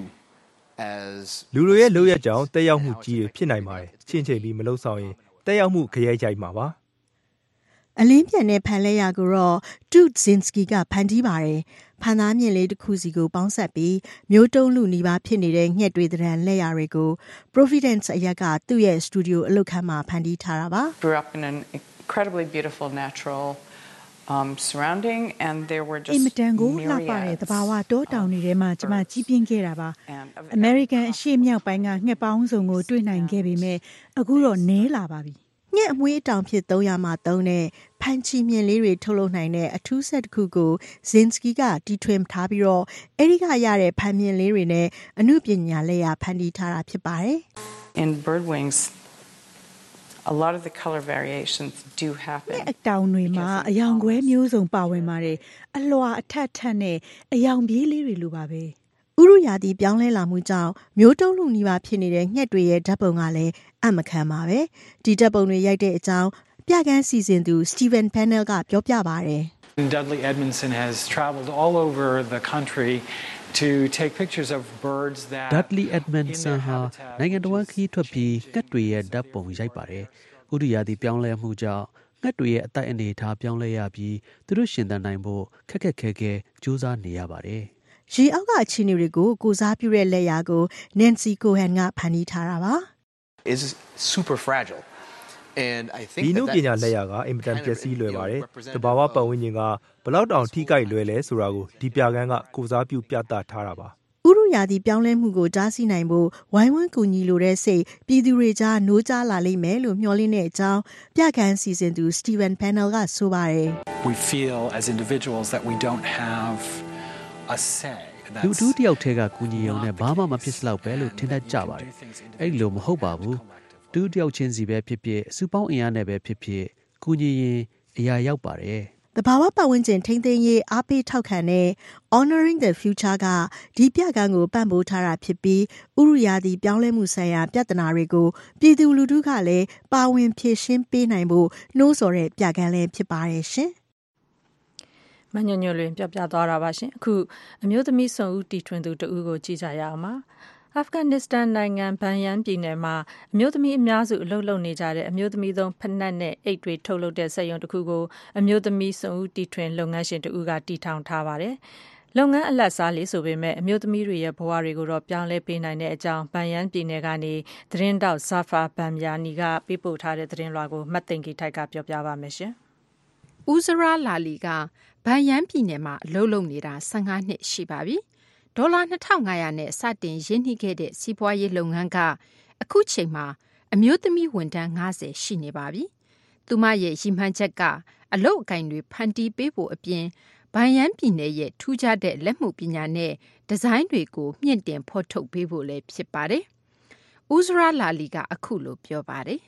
as လူတွေရဲ့လုပ်ရကြောင်းတက်ရောက်မှုကြီးတွေဖြစ်နိုင်ပါတယ်။ချင်းချင်းပြီးမလုပ်ဆောင်ရင်တက်ရောက်မှုခရိုက်ကြိုက်မှာပါ။အလင်းပြန်တဲ့ဖန်လဲရကိုတော့ Tudzinski ကဖန်တီးပါတယ်။ဖန်သားမြင့်လေးတစ်ခုစီကိုပေါင်းဆက်ပြီးမျိုးတုံးလူနီးပါးဖြစ်နေတဲ့ငှက်တွေတရံလက်ရာတွေကို Providence အရက်ကသူ့ရဲ့စတူဒီယိုအလုပ်ခန်းမှာဖန်တီးထားတာပါ။ Grew up in an incredibly beautiful natural um surrounding and there were just အင်မတန်ကိုလှပတဲ့သဘာဝတောတောင်တွေထဲမှာကျွန်မကြီးပြင်းခဲ့တာပါ။ American အရှေ့မြောက်ပိုင်းကငှက်ပေါင်းစုံကိုတွေ့နိုင်ခဲ့ပေမဲ့အခုတော့နည်းလာပါပြီ။ငှက်အမွှေးအတောင်ဖြစ်သုံးရမှာသုံးတဲ့ဖန်ချီမြင်လေးတွေထုတ်လုပ်နိုင်တဲ့အထူးဆက်တစ်ခုကို Zinski ကတီထွင်ထားပြီးတော့အဲဒီကရတဲ့ဖန်မြင်လေးတွေနဲ့အနုပညာလက်ရာဖန်တီးထားတာဖြစ်ပါတယ်။ In bird wings a lot of the color variations do happen. အတောင်တွေမှာအယောင်ကွဲမျိုးစုံပါဝင်ပါတယ်အလွှာအထက်ထက်နဲ့အယောင်ပြေးလေးတွေလိုပါပဲဥရုရာသီပြောင်းလဲလာမှုကြောင့်မျိုးတုံးလူနီးပါးဖြစ်နေတဲ့ငှက်တွေရဲ့ဓာတ်ပုံကလည်းအမခံပါပဲဒီဓာတ်ပုံတွေရိုက်တဲ့အကြောင်းပြကန်းစီစဉ်သူ Steven Panel ကပြောပြပါတယ် Dudley Edmondson has traveled all over the country to take pictures of birds that Dudley Edmondson ဟာနိုင်ငံတော်ခရီးထွက်ပြီးငှက်တွေရဲ့ဓာတ်ပုံရိုက်ပါတယ်ဥရုရာသီပြောင်းလဲမှုကြောင့်ငှက်တွေရဲ့အတိုက်အနေထားပြောင်းလဲရပြီးသူတို့ရှင်သန်နိုင်ဖို့ခက်ခက်ခဲခဲကြိုးစားနေရပါတယ်ရေအောက်ကအခြေအနေတွေကိုကိုစားပြုတဲ့လက်ရာကို Nancy Cohen ကဖန်တီးထားတာပါ is super fragile and I think ဒီနုပညာလက်ရာကအင်မတန်ပျက်စီးလွယ်ပါတယ်တဘာဝပတ်ဝန်းကျင်ကဘလောက်တောင်ထိခိုက်လွယ်လဲဆိုတာကိုဒီပြကန်းကကိုစားပြုပြသထားတာပါဥရုရာသီပြောင်းလဲမှုကိုကြားသိနိုင်ဖို့ဝိုင်းဝန်းကူညီလိုတဲ့စိတ်ပြည်သူတွေကြားနိုးကြားလာလိမ့်မယ်လို့မျှော်လင့်တဲ့အကြောင်းပြကန်းစီစဉ်သူ Steven Panel ကဆိုပါတယ် We feel as individuals that we don't have a say လူတူတယောက်တည်းကကူညီရုံနဲ့ဘာမှမဖြစ်စလောက်ပဲလို့ထင်တတ်ကြပါတယ်အဲ့လိုမဟုတ်ပါဘူးတူတယောက်ချင်းစီပဲဖြစ်ဖြစ်စူပေါင်းအင်အားနဲ့ပဲဖြစ်ဖြစ်ကူညီရင်အရာရောက်ပါတယ်တဘာဝပတ်ဝန်းကျင်ထိန်းသိမ်းရေးအားပေးထောက်ခံတဲ့ Honoring the Future ကဒီပြကန်းကိုပံ့ပိုးထားတာဖြစ်ပြီးဥရုရာသီပြောင်းလဲမှုဆိုင်ရာပြဿနာတွေကိုပြည်သူလူထုကလည်းပါဝင်ဖြေရှင်းပေးနိုင်ဖို့နှိုးဆော်တဲ့ပြကန်းလည်းဖြစ်ပါတယ်ရှင်မညညလွင်ပြပြသွားတာပါရှင်အခုအမျိုးသမီးစွန်ဦးတီထွင်သူတဦးကိုကြည့်ကြရအောင်ပါအာဖဂန်နစ္စတန်နိုင်ငံဘန်ယန်ပြည်နယ်မှာအမျိုးသမီးအများစုအလုပ်လုပ်နေကြတဲ့အမျိုးသမီးသုံးဖက်နက်နဲ့အိတ်တွေထုတ်လုပ်တဲ့စက်ရုံတစ်ခုကိုအမျိုးသမီးစွန်ဦးတီထွင်လုပ်ငန်းရှင်တဦးကတည်ထောင်ထားပါတယ်လုပ်ငန်းအလတ်စားလေးဆိုပေမဲ့အမျိုးသမီးတွေရဲ့ဘဝတွေကိုတော့ပြောင်းလဲပေးနိုင်တဲ့အကြောင်းဘန်ယန်ပြည်နယ်ကနေသတင်းတောက်ဇာဖာဘန်ယာနီကပေးပို့ထားတဲ့သတင်းလွှာကိုမတ်သိန်ကီထိုက်ကပြောပြပါမယ်ရှင်ဦးစရာလာလီကဘန်ယန်ပြည်နယ်မှာအလုပ်လုပ်နေတာဆယ်ငါးနှစ်ရှိပါပြီဒေါ်လာ နှစ်ထောင်ငါးရာနဲ့စတင်ရင်းနှီးခဲ့တဲ့စီးပွားရေးလုပ်ငန်းကအခုချိန်မှာအမျိုးသမီးဝန်ထမ်းငါးဆယ်ရှိနေပါပြီသူမရဲ့ရည်မှန်းချက်ကအလုပ်အကင်တွေဖန်တီးပေးဖို့အပြင်ဘန်ယန်ပြည်နယ်ရဲ့ထူးခြားတဲ့လက်မှုပညာနဲ့ဒီဇိုင်းတွေကိုမြင့်တင်ဖော်ထုတ်ပေးဖို့လည်းဖြစ်ပါတယ်ဦးစရာလာလီကအခုလိုပြောပါတယ်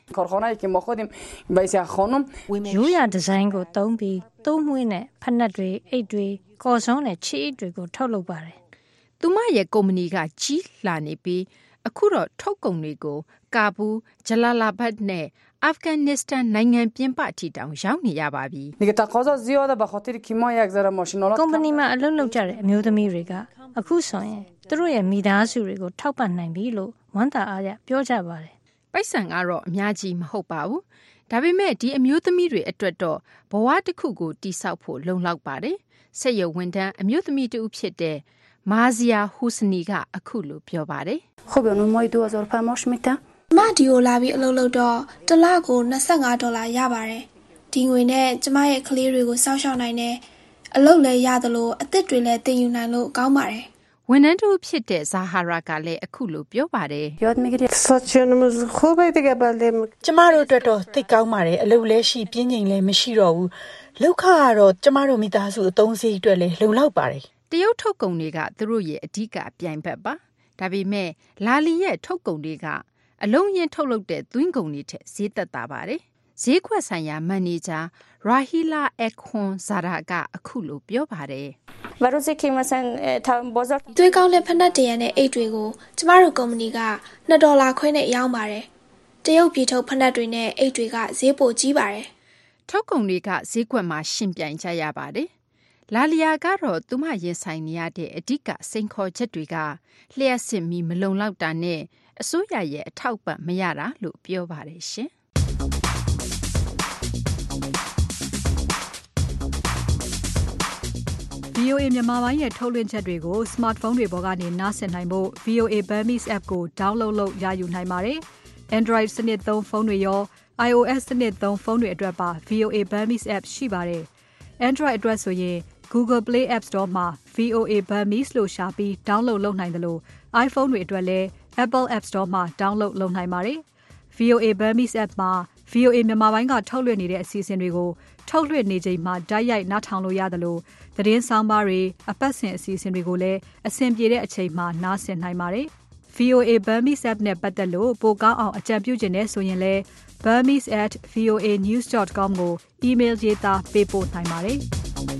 ရိုးရာဒီဇိုင်းကိုသုံးပြီးသုံးမွေးနဲ့ဖက်နက်တွေအိတ်တွေကော်စွန်းနဲ့ချီအိတ်တွေကိုထုတ်လုပ်ပါတယ်သူမရဲ့ကုမ္ပဏီကကြီးလာနေပြီးအခုတော့ထုတ်ကုန်တွေကိုကာဘူးဂျလာလာဘတ်နဲ့အာဖဂန်နစ္စတန်နိုင်ငံပြင်ပထီတောင်ရောက်နေရပါပြီကုမ္ပဏီမှာအလုပ်လုပ်ကြတဲ့အမျိုးသမီးတွေကအခုဆိုရင်သူတို့ရဲ့မိသားစုတွေကိုထောက်ပံ့နိုင်ပြီလို့ဝန်တာအားရပြောကြပါတယ်ပိုက်ဆံကတော့အများကြီးမဟုတ်ပါဘူးဒါပေမဲ့ဒီအမျိုးသမီးတွေအတွက်တော့ဘဝတစ်ခုကိုတိဆောက်ဖို့လုံလောက်ပါတယ်ဆက်ရဝန်တန်းအမျိုးသမီးတူဖြစ်တဲ့မာဇီယာဟူစနီကအခုလိုပြောပါတယ်မဒီကိုလာပြီးအလုပ်လုပ်တော့တစ်လကိုနှစ်ဆယ့်ငါးဒေါ်လာရပါတယ်ဒီငွေနဲ့ကျမရဲ့ကလေးတွေကိုစောင့်ရှောက်နိုင်တယ်အလုပ်လည်းရသလိုအသက်တွေလည်းတင်ယူနိုင်လို့ကောင်းပါတယ်ဝန်ထမ်းတို့ဖြစ်တဲ့ဇာဟာရာကလည်းအခုလိုပြောပါတယ်ကျမတို့အတွက်တော့သိကောင်းပါတယ်အလုပ်လည်းရှိပြင်းချိန်လည်းမရှိတော့ဘူးလောက်ခကတော့ကျမတို့မိသားစုအသုံးစရိတ်အတွက်လည်းလုံလောက်ပါတယ်တရုတ်ထုတ်ကုန်တွေကသူတို့ရဲ့အဓိကပြိုင်ဘက်ပါဒါပေမဲ့လာလီရဲ့ထုတ်ကုန်တွေကအလုံးရင်ထုတ်လုပ်တဲ့သွင်းကုန်တွေထက်ဈေးသက်သာပါတယ်ဈေးကွက်ဆိုင်ရာမန်နေဂျာရာဟီလာအခွန်ဇာရာကအခုလိုပြောပါတယ်သွေးကောင်းတဲ့ဖက်နက်တရံနဲ့အိတ်တွေကိုကျမတို့ကုမ္ပဏီကနှစ်ဒေါ်လာခွဲနဲ့ရောင်းပါတယ်တရုတ်ပြည်ထုတ်ဖက်နက်တွေနဲ့အိတ်တွေကဈေးပိုကြီးပါတယ်ထုတ်ကုန်တွေကဈေးကွက်မှာရှင်ပြိုင်ကြရပါတယ်လာလီယာကတော့သူမရင်ဆိုင်နေရတဲ့အဓိကစိန်ခေါ်ချက်တွေကလျှက်စစ်မီမလုံလောက်တာနဲ့အစိုးရရဲ့အထောက်ပံ့မရတာလို့ပြောပါတယ်ရှင်ဗီ အို အေ မြန်မာပိုင်းရဲ့ထုတ်လွှင့်ချက်တွေကို smartphone တွေပေါ်ကနေနားဆင်နိုင်ဖို့ ဗီ အို အေ Burmese app ကို download လုပ်ရယူနိုင်ပါတယ်။ Android စနစ်သုံးဖုန်းတွေရော iOS စနစ်သုံးဖုန်းတွေအတွက်ပါ ဗီ အို အေ Burmese app ရှိပါတယ်။ Android အတွက်ဆိုရင် Google Play App Store မှာ ဗီ အို အေ Burmese လို့ရှာပြီး download လုပ်နိုင်တယ်လို့ iPhone တွေအတွက်လည်း Apple App Store မှာ download လုပ်နိုင်ပါတယ်။ ဗီ အို အေ Burmese app မှာ ဗီ အို အေ မြန်မာပိုင်းကထုတ်လွှင့်နေတဲ့အစီအစဉ်တွေကိုထုတ်လွှင့်နေချိန်မှာတိုက်ရိုက်နားထောင်လို့ရတယ်လို့သတင်းဆောင်ပါတွေအပတ်စဉ်အစီအစဉ်တွေကိုလည်းအဆင်ပြေတဲ့အချိန်မှာနားဆင်နိုင်ပါတယ်။ V O A Burmese app နဲ့ပတ်သက်လို့ပိုကောင်းအောင်အကြံပြုခြင်းနဲ့ဆိုရင်လည်း burmese at v o a news dot com ကို email ရေးသားပေးပို့နိုင်ပါတယ်။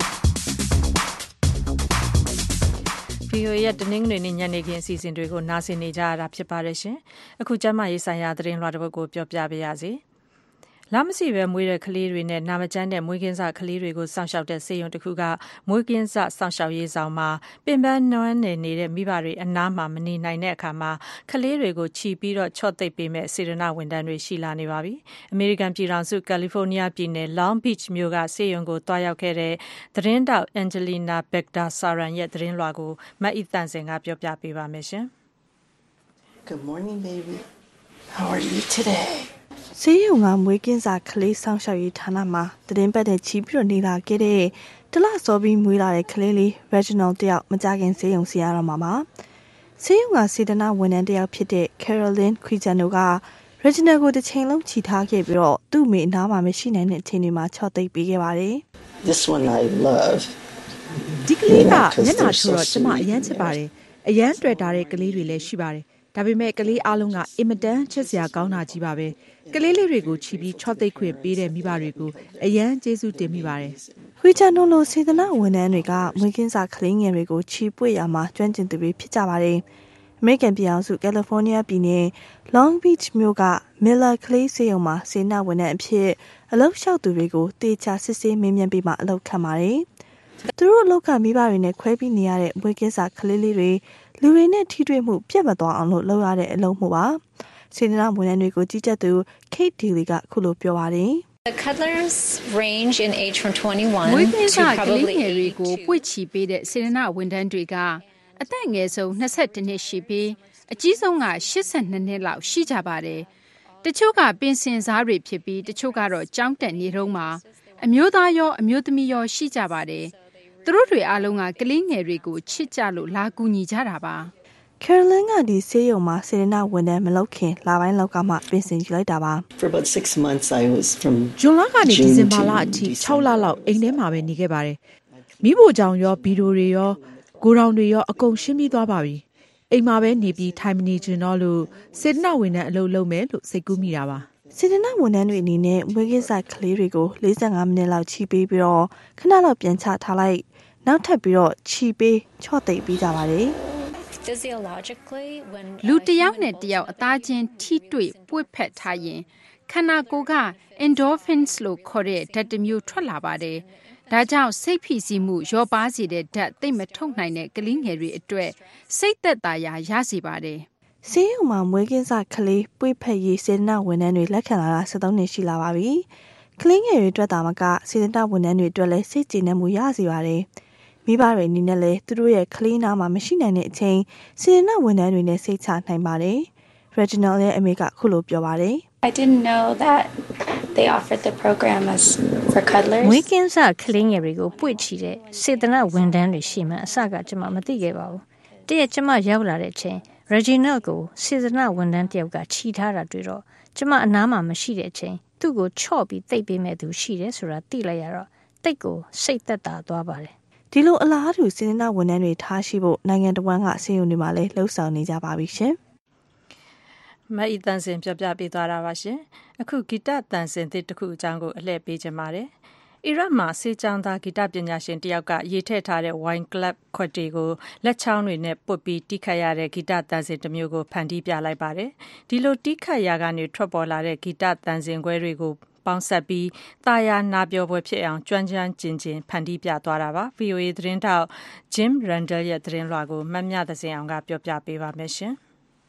V O A ရဲ့တနင်္ဂနွေနေ့ညနေခင်းအစီအစဉ်တွေကိုနားဆင်နေကြရတာဖြစ်ပါတယ်ရှင်။အခုကျမရေးဆိုင်ရာသတင်းလွှာတစ်ပုဒ်ကိုပြောပြပေးရစေ။လမ်းမရှိပဲမွေးတဲ့ကလေးတွေနဲ့နာမကျန်းတဲ့မွေးကင်းစကလေးတွေကိုစောင့်ရှောက်တဲ့ဆေးရုံတစ်ခုကမွေးကင်းစစောင့်ရှောက်ရေးဆောင်မှာပင်ပန်းနွမ်းနယ်နေတဲ့မိဘတွေအနားမှာမနေနိုင်တဲ့အခါမှာကလေးတွေကိုခြိပြီးတော့ချော့သိပ်ပေးမဲ့စေတနာဝန်ထမ်းတွေရှိလာနေပါပြီ။အမေရိကန်ပြည်ထောင်စုကယ်လီဖိုးနီးယားပြည်နယ် Long Beach မြို့ကဆေးရုံကိုတွားရောက်ခဲ့တဲ့သတင်းတောက် Angelina Bagdasaryan ရဲ့သတင်းလွှာကိုမတ်အီတန်စင်ကပြောပြပေးပါမယ်ရှင်။ Good morning, baby. How are you today? ဆေးရုံကမွေးကင်းစာကလေးဆောင်ရှောက်ရေးဌာနမှာသတင်းပတ်တဲ့ချီပြီးတော့နေလာခဲ့တဲ့တလစောပြီးမွေးလာတဲ့ကလေးလေး Reginald တယောက်မကြခင်ဆေးရုံဆရာတော်မှာပါဆေးရုံကစေတနာဝန်ထမ်းတယောက်ဖြစ်တဲ့ Caroline Quijano က Reginald ကိုတစ်ချိန်လုံးချီထားခဲ့ပြီးတော့သူ့မိအနားမှာမရှိနိုင်တဲ့အချိန်တွေမှာချော့သိပ်ပေးခဲ့ပါတယ် This one I love. ဒီကလေးကမျက်နှာထိုးတော့ကျမအရန်ချစ်ပါတယ်အရန်တွေ့တာတဲ့ကလေးတွေလည်းရှိပါတယ်ဒါပေမဲ့ကလေးအလုံးကအင်မတန်ချစ်စရာကောင်းတာကြီးပါပဲကလေးလေးတွေကိုချီပြီးချော့သိပ်ခွင့်ပေးတဲ့မိဘတွေကိုအရန်ကျေးဇူးတင်မိပါတယ်ခွေချန်နိုလိုစေတနာဝန်ထမ်းတွေကမွေးကင်းစာကလေးငယ်တွေကိုချီပွေရမှာကျွမ်းကျင်သူတွေဖြစ်ကြပါတယ်အမေရိကန်ပြည်ထောင်စုကယ်လီဖိုးနီးယားပြည်နယ် Long Beach မြို့က Miller ကလေးဆေးရုံမှာစေနာဝန်ထမ်းအဖြစ်အလုပ်လျှောက်သူတွေကိုတေချာစစ်ဆေးမေးမြန်းပြီးမှအလုပ်ခံပါတယ်သူတို့အလုပ်ကမိဘတွေနဲ့ခွဲပြီးနေရတဲ့မွေးကင်းစာကလေးလေးတွေလူတွေနဲ့ထိတွေ့မှုပြတ်မသွားအောင်လို့လုပ်ရတဲ့အလုပ်မှုပါစေတနာဝန်ထမ်းတွေကိုကြီးကြပ်သူ Kate Daly ကခုလိုပြောပါတယ် The cuddlers range in age from twenty-one to probably eighty ကိုပွေ့ချီပေးတဲ့စေတနာဝန်ထမ်းတွေကအသက်ငယ်ဆုံးtwenty-oneနှစ်ရှိပြီးအကြီးဆုံးကeighty-twoနှစ်လောက်ရှိကြပါတယ်တချို့ကပင်စင်စားတွေဖြစ်ပြီးတချို့ကတော့ကြောင်းတက်နေတုန်းမှာအမျိုးသားရောအမျိုးသမီးရောရှိကြပါတယ်သူတို့တွေအားလုံးကကလေးငယ်တွေကိုချစ်ကြလို့လာကူညီကြတာပါ Caroline ကဒီဆေးရုံမှာစေတနာဝန်ထမ်းမလုပ်ခင်လပိုင်းလောက်ကမှပြင်ဆင်ယူလိုက်တာပါ For about six months I was from ဂျွန်လကနေဒီဇင်ဘာလအထိsixလလောက်အိမ်ထဲမှာပဲနေခဲ့ပါတယ်မိဖို့ကြောင့်ရောဗီဒီယိုတွေရောကိုရောင်တွေရောအကုန်ရှင်းပြီးသွားပါပြီအိမ်မှာပဲနေပြီးထိုင်မနေချင်တော့လို့စေတနာဝန်ထမ်းအလုပ်လုပ်မယ်လို့စိတ်ကူးမိတာပါစေတနာဝန်ထမ်းတွေအနေနဲ့မွေးကင်းစကလေးတွေကိုforty-fiveမိနစ်လောက်ချီပေးပြီးတော့ခဏလောက်ပြန်ချထားလိုက်နောက်ထပ်ပြီးတော့ချီပေးချော့သိပ်ပြီးကြပါတယ် Physiologically when လူတစ်ယောက်နဲ့တစ်ယောက်အသားချင်းထိတွေ့ပွေ့ဖက်ထားရင်ခန္ဓာကိုယ်က endorphins လို့ခေါ်တဲ့ဓာတ်တစ်မျိုးထွက်လာပါတယ်ဒါကြောင့်စိတ်ဖိစီးမှုလျော့ပါးစေတဲ့ဓာတ်သိမ့်မထုတ်နိုင်တဲ့ကလေးငယ်တွေအတွက်စိတ်သက်သာရာရစေပါတယ်ဆေးရုံမှာမွေးကင်းစကလေးပွေ့ဖက်ရေးစေတနာဝန်ထမ်းတွေလက်ခံလာတာseventeenနှစ်ရှိလာပါပြီကလေးငယ်တွေအတွက်တာမကစေတနာဝန်ထမ်းတွေအတွက်လည်းစိတ်ကြည်နက်မှုရစေပါတယ်မိဘတွေအနေနဲ့လည်းသူတို့ရဲ့ကလေးနာမှာမရှိနိုင်တဲ့အချိန်စေတနာဝန်ထမ်းတွေနဲ့စိတ်ချနိုင်ပါတယ် Reginald ရဲ့အမေကခုလိုပြောပါတယ် I didn't know that they offered the program as for cuddlers မွေးကင်းစကလေးငယ်တွေကိုပွေ့ချီတဲ့စေတနာဝန်ထမ်းတွေရှိမှအစကကျွန်မမသိခဲ့ပါဘူးတရက်ကျွန်မရောက်လာတဲ့အချိန် Reginald ကိုစေတနာဝန်ထမ်းတယောက်ကခြိထားတာတွေ့တော့ကျွန်မအနားမှာမရှိတဲ့အချိန်သူ့ကိုချော့ပြီးတိတ်ပေးမဲ့သူရှိတယ်ဆိုတာသိလိုက်ရတော့တိတ်ကိုစိတ်သက်သာသွားပါတယ်ဒီလိုအလားတူစေတနာဝန်ထမ်းတွေထားရှိဖို့နိုင်ငံတော်ကဆေးရုံတွေမှာလည်းလှုပ်ဆောင်နေကြပါပြီရှင်မအီတန်စင်ပြပြပေးသွားတာပါရှင်အခုဂီတတန်စင်တစ်ခုအကြောင်းကိုအလှည့်ပေးချင်ပါတယ်အီရတ်မှာစေချောင်းသားဂီတပညာရှင်တယောက်ကရေးထည့်ထားတဲ့ wine club ခွက်တွေကိုလက်ချောင်းတွေနဲ့ပုတ်ပြီးတီးခတ်ရတဲ့ဂီတတန်စင်တစ်မျိုးကိုဖန်တီးပြလိုက်ပါတယ်ဒီလိုတီးခတ်ရာကနေထွက်ပေါ်လာတဲ့ဂီတတန်စင်ခွဲတွေကိုပေါင်းဆက်ပြီးတာယာနာပြောပွဲဖြစ်အောင်ကျွမ်းကျွမ်းကျင်ကျင်ဖန်တီးပြသွားတာပါ V O A သတင်းထောက် Jim Randall ရဲ့သတင်းလွှာကိုမမြသစင်အောင်ကပြောပြပေးပါမယ်ရှင်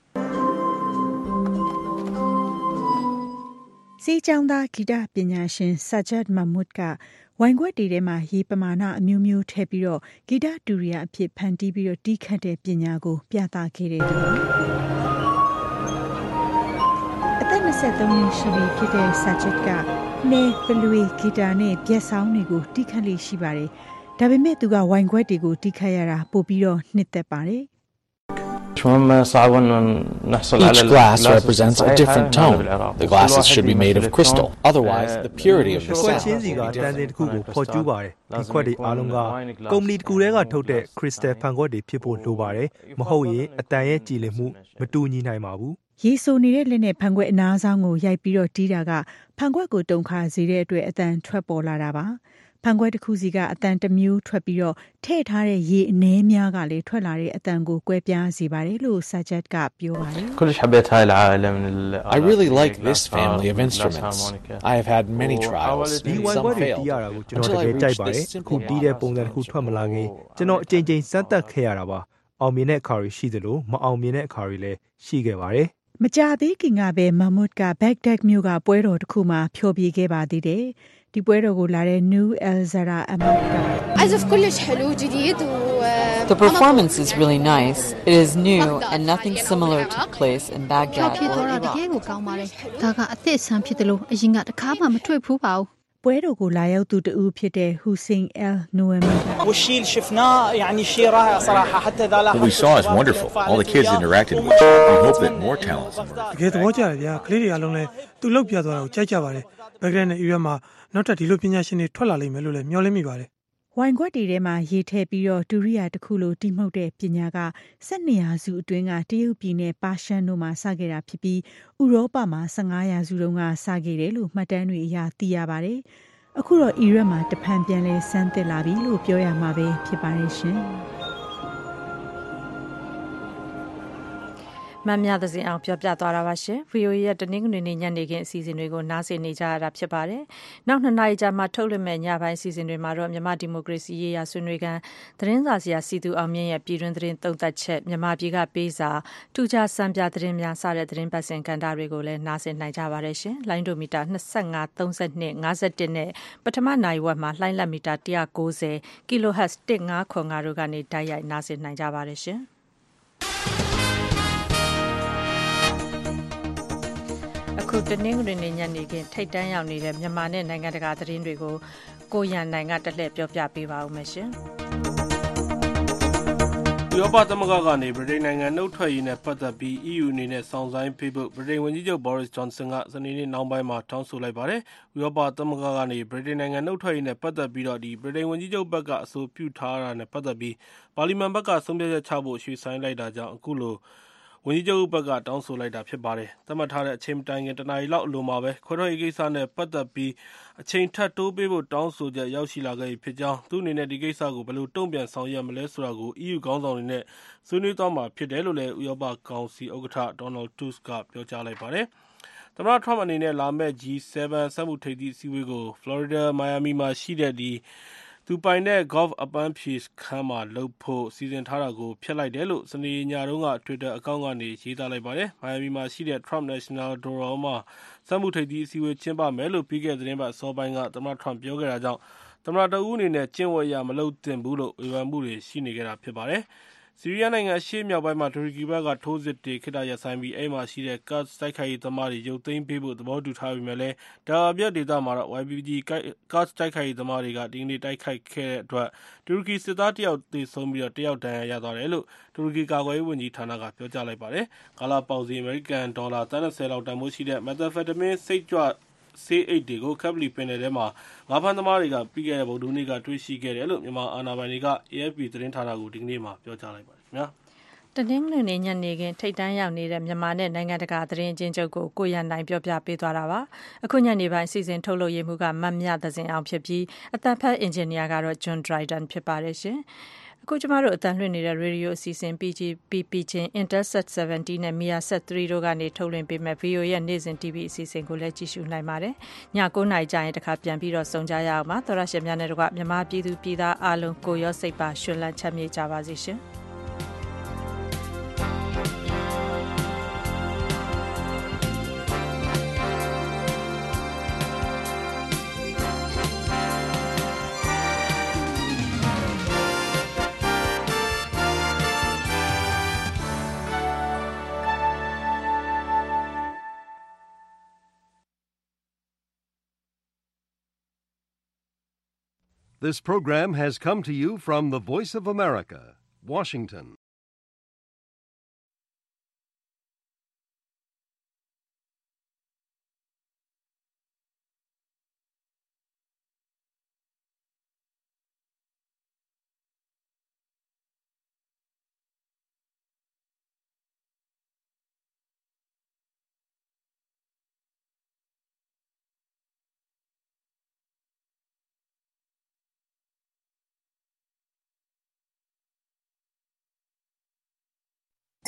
စေချောင်းသားဂီတပညာရှင် Sajjad Mahmood ကဝိုင်ခွက်တီထဲမှာရေပမာဏအမျိုးမျိုးထည့်ပြီးတော့ဂီတတူရီယာအဖြစ်ဖန်တီးပြီးတော့တီးခတ်တဲ့ပညာကိုပြသခဲ့တဲ့သူပါအသက်twenty-threeနှစ်ရှိပြီဖြစ်တဲ့ Sajjad ကနေဖလွေဂီတာနဲ့ပြက်ဆောင်တွေကိုတီးခတ်လေးရှိပါတယ်ဒါပေမဲ့သူကဝိုင်ခွက်တွေကိုတီးခတ်ရတာပို့ပြီးတော့နှစ်သက်ပါတယ် Each glass represents a different tone. The glasses should be made of crystal. Otherwise, the purity of the ခွက် sound ချင်းစီကတန်တင်တစ်ခုကိုဖော်ကျူးပါတယ်ဒီခွက်တွေအားလုံးကကုမ္ပဏီတစ်ခုတည်းကထုတ်တဲ့ crystal ဖန်ခွက်တွေဖြစ်ဖို့လိုပါတယ်မဟုတ်ရင်အတန်ရဲ့ကြည်လင်မှုမတူညီနိုင်ပါဘူးရေဆိုနေတဲ့လက်နဲ့ဖန်ခွက်အနားဆောင်ကိုရိုက်ပြီးတော့တီးတာကဖန်ခွက်ကိုတုံခါစေတဲ့အတွက်အတန်ထွက်ပေါ်လာတာပါဖန်ခွက်တစ်ခုစီကအတန်တစ်မျိုးထွက်ပြီးတော့ထည့်ထားတဲ့ရေအနည်းများကလည်းထွက်လာတဲ့အတန်ကိုကွဲပြားစေပါတယ်လို့ Sajjad ကပြောပါတယ် I really like this family of instruments. I have had many trials. ဒီဝိုင်းခွက် Some တွေတီး failed. ရတာကိုကျွန်တော်တ Until I ကယ်ကြိုက် reached ပါတယ် this အခု simple တီးတဲ့ပုံစံတစ်ခုထွက်မလာခင်ကျွန်တော်အချိန်ချင်းစမ်းသပ်ခဲ့ရတာပါအောင်မြင်တဲ့အခါတွေရှိသလိုမအောင်မြင်တဲ့အခါတွေလည်းရှိခဲ့ပါတယ်မကြသေးခင်ကပဲမမ်မွတ်ကဘက်ဒက်မြို့ကပွဲတော်တစ်ခုမှာဖျော်ဖြေခဲ့ပါသေးတယ်ဒီပွဲတော်ကိုလာတဲ့ New Elzara Ahmad က عزف كلش حلو جديد و The performance is really nice. It is new and nothing similar took place in Baghdad ဖြစ် or သွားတာတ Iraq. ကယ်ကိုကောင်းပါတယ်ဒါကအသစ်ဆန်းဖြစ်တယ်လို့အရင်ကတခါမှမတွေ့ဘူးပါဘူးပွဲတော်ကိုလာရောက်သူတဦးဖြစ်တဲ့ Hussein El Nouemi والشيء اللي شفناه يعني شيء رائع صراحه حتى اذا What we saw is wonderful. All the kids interacted with it. We hope that more talents emerge. တကယ်သဘောကျတယ်ဗျာကလေးတွေအားလုံးလည်းသူ့လောက်ပြသွားတာကိုကြိုက်ကြပါတယ်ဘက်ဂရက်နဲ့အီရတ်မှာနောက်ထပ်ဒီလိုပညာရှင်တွေထွက်လာလိမ့်မယ်လို့လည်းမျှော်လင့်မိပါတယ်ဝိုင်ခွက်တီထဲမှာရေထည့်ပြီးတော့ဒူရိယာတစ်ခုလိုတိမှုတ်တဲ့ပညာက၁၂ရာစုအတွင်းကတရုတ်ပြည်နဲ့ပါရှန်တို့မှာစခဲ့တာဖြစ်ပြီးဥရောပမှာ၁၅ရာစုတုန်းကစခဲ့တယ်လို့မှတ်တမ်းတွေအရသိရပါတယ်အခုတော့အီရတ်မှာတဖန်ပြန်လဲဆန်းသစ်လာပြီလို့ပြောရမှာပဲဖြစ်ပါတယ်ရှင်မမ်မြသစင်အောင်ပြောပြသွားတာပါရှင် ဗွီအိုအေ ရဲ့တနင်္ဂနွေနေ့ညနေခင်းအစီအစဉ်တွေကိုနားဆင်နေကြရတာဖြစ်ပါတယ်နောက်နှစ်နာရီကြာမှထုတ်လွှင့်မဲ့ညပိုင်းအစီအစဉ်တွေမှာတော့မြန်မာဒီမိုကရေစီရေးရာဆွေးနွေးခန်းသတင်းစာဆရာစီသူအောင်မြင့်ရဲ့ပြည်တွင်းသတင်းသုံးသပ်ချက်မြန်မာပြည်ကပေးစာထူးခြားစံပြသတင်းများစတဲ့သတင်းပတ်စဉ်ကဏ္ဍတွေကိုလည်းနားဆင်နိုင်ကြပါတယ်ရှင်လိုင်းဒိုမီတာနှစ်၅ သုံး၂ ၅၁နဲ့ပထမနိုင်ဝက်မှာလှိုင်းလက်မီတာ၁၉၀ kHz ၁၅ခွန်၅တို့ကနေတိုက်ရိုက်နားဆင်နိုင်ကြပါတယ်ရှင်အခုတနင်္ဂနွေနေ့ညနေခင်းထိတ်တန်းရောက်နေတဲ့မြန်မာနဲ့နိုင်ငံတကာသတင်းတွေကိုကိုရန်နိုင်ကတက်လှည့်ပြောပြပေးပါဦးမယ်ရှင်။ဥရောပသမဂ္ဂကနေဗြိတိန်နိုင်ငံနှုတ်ထွက်ရေးနဲ့ပတ်သက်ပြီး E U အနေနဲ့စောင့်ဆိုင်းပေးဖို့ဗြိတိန်ဝန်ကြီးချုပ် Boris Johnson ကစနေနေ့နှောင်းပိုင်းမှာတောင်းဆိုလိုက်ပါတယ်။ဥရောပသမဂ္ဂကနေဗြိတိန်နိုင်ငံနှုတ်ထွက်ရေးနဲ့ပတ်သက်ပြီးတော့ဒီဗြိတိန်ဝန်ကြီးချုပ်ဘက်ကအဆိုပြုထားတာနဲ့ပတ်သက်ပြီးပါလီမန်ဘက်ကဆုံးဖြတ်ချက်ချဖို့ရွှေ့ဆိုင်းလိုက်တာကြောင့်အခုလိုဝန်ကြီးချုပ်ဘက်ကတောင်းဆိုလိုက်တာဖြစ်ပါတယ်။သတ်မှတ်ထားတဲ့အချိန်တိုင်ခင်တနာရီလောက်အလိုမှာပဲခွဲထွက်ရေးကိစ္စနဲ့ပတ်သက်ပြီးအချိန်ထပ်တိုးပေးဖို့တောင်းဆိုချက်ရောက်ရှိလာခဲ့ဖြစ်ကြောင်းသူအနေနဲ့ဒီကိစ္စကိုဘယ်လိုတုံ့ပြန်ဆောင်ရွက်မလဲဆိုတာကို E U ခေါင်းဆောင်တွေနဲ့ဆွေးနွေးသွားမှာဖြစ်တယ်လို့လည်းဥရောပကောင်စီဥက္ကဋ္ဌ Donald Tusk ကပြောကြားလိုက်ပါတယ်။သမ္မတ Trump အနေနဲ့လာမယ့် G 7 စက်မှုထိပ်သီးအစည်းအဝေးကို Florida Miami မှာရှိတဲ့ဒီသူပိုင်တဲ့ golf အပန်းဖြေခန်းမှာလုပ်ဖို့စီစဉ်ထားတာကိုဖျက်လိုက်တယ်လို့စနေညတုန်းက Twitter အကောင့်ကနေရေးသားလိုက်ပါတယ်။ Miami မှာရှိတဲ့ Trump National Doral မှာစက်မှုထိပ်သီးအစည်းအဝေးကျင်းပမယ်လို့ပြီးခဲ့တဲ့သတင်းပတ်အစောပိုင်းကသမ္မတ Trump ပြောခဲ့တာကြောင့်သမ္မတတဦးအနေနဲ့ကျင့်ဝတ်အရမလုပ်သင့်ဘူးလို့ဝေဖန်မှုတွေရှိနေခဲ့တာဖြစ်ပါတယ်။ဆီးရီးယားနိုင်ငံအရှေ့မြောက်ပိုင်းမှာတူရကီဘက်ကထိုးစစ်တွေခေတ္တရပ်ဆိုင်းပြီးအဲ့မှာရှိတဲ့ Kurds တိုက်ခိုက်ရေးသမားတွေရုပ်သိမ်းပေးဖို့သဘောတူထားပေမဲ့လည်းဒါအပြတ်ဒေသမှာတော့ Y P G Kurds တိုက်ခိုက်ရေးသမားတွေကဒီကနေ့တိုက်ခိုက်ခဲ့တဲ့အတွက်တူရကီစစ်သားတယောက်သေဆုံးပြီးတော့တယောက်ဒဏ်ရာရသွားတယ်လို့တူရကီကာကွယ်ရေးဝန်ကြီးဌာနကပြောကြားလိုက်ပါတယ်။ကာလာပေါင်စီအမေရိကန်ဒေါ်လာသန်း၂၀လောက်တန်ဖိုးရှိတဲ့ methamphetamine စိတ်ကြွဆေးအိတ်တွေကိုကပ်ပလီပင်နယ်ထဲမှာငါးဖမ်းသမားတွေကပြီးခဲ့တဲ့ဗုဒ္ဓဟူးနေ့ကတွေ့ရှိခဲ့တယ်လို့မြန်မာအာဏာပိုင်တွေက A F P သတင်းဌာနကိုဒီကနေ့မှပြောကြားလိုက်ပါတယ်ခင်ဗျာတနင်္ဂနွေနေ့ညနေခင်းထိတ်တန်းရောက်နေတဲ့မြန်မာနဲ့နိုင်ငံတကာသတင်းအကျဉ်းချုပ်ကိုကိုရန်နိုင်ပြောပြပေးသွားတာပါအခုညနေပိုင်းစီစဉ်ထုတ်လုပ်ရမှုကမတ်မြသစင်အောင်ဖြစ်ပြီးအသံဖတ်အင်ဂျင်နီယာကတော့ John Dryden ဖြစ်ပါတယ်ရှင်အခုကျမတို့အတန်လွှင့်နေတဲ့ radio အစီအစဉ် P G P P ချင်း Interset seventy နဲ့ Measat three တို့ကနေထုတ်လွှင့်ပေးမဲ့ V O A ရဲ့နေ့စဉ် T V အစီအစဉ်ကိုလည်းကြည့်ရှုနိုင်ပါတယ်။ည၉နာရီကြာရင်တခါပြန်ပြီးတော့ဆုံကြရအောင်ပါ။သောရရှင်များနဲ့တကွမြန်မာပြည်သူပြည်သားအားလုံးကိုရောစိတ်ပါရှင်လန်းချမ်းမြေ့ကြပါစေရှင်။ This program has come to you from the Voice of America, Washington.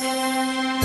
။